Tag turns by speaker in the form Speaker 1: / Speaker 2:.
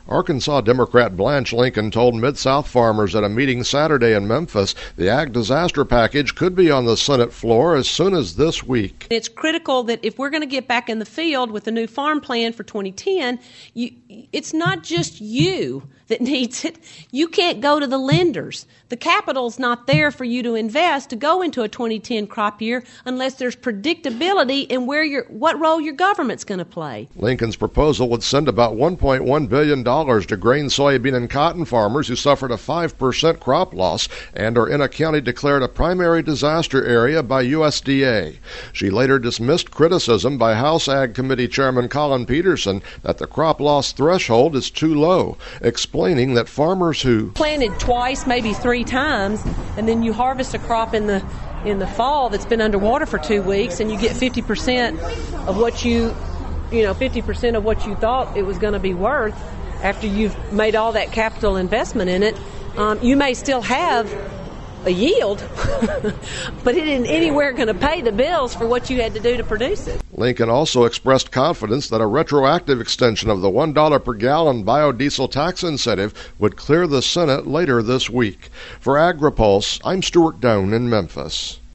Speaker 1: Arkansas Democrat Blanche Lincoln told Mid-South farmers at a meeting Saturday in Memphis the ag disaster package could be on the Senate floor as soon as this week.
Speaker 2: It's critical that if we're going to get back in the field with the new farm plan for 2010, it's not just you that needs it. You can't go to the lenders. The capital's not there for you to invest to go into a 2010 crop year unless there's predictability in what role your government's going to play.
Speaker 1: Lincoln's proposal would send about $1.1 billion to grain, soybean, and cotton farmers who suffered a 5% crop loss and are in a county declared a primary disaster area by USDA. She later dismissed criticism by House Ag Committee Chairman Collin Peterson that the crop loss threshold is too low, explaining that farmers who
Speaker 2: planted twice, maybe 3 times, and then you harvest a crop in the fall that's been underwater for 2 weeks, and you get 50% of what 50% of what you thought it was going to be worth after you've made all that capital investment in it. You may still have a yield, but it isn't anywhere going to pay the bills for what you had to do to produce it.
Speaker 1: Lincoln also expressed confidence that a retroactive extension of the $1 per gallon biodiesel tax incentive would clear the Senate later this week. For AgriPulse, I'm Stuart Doan in Memphis.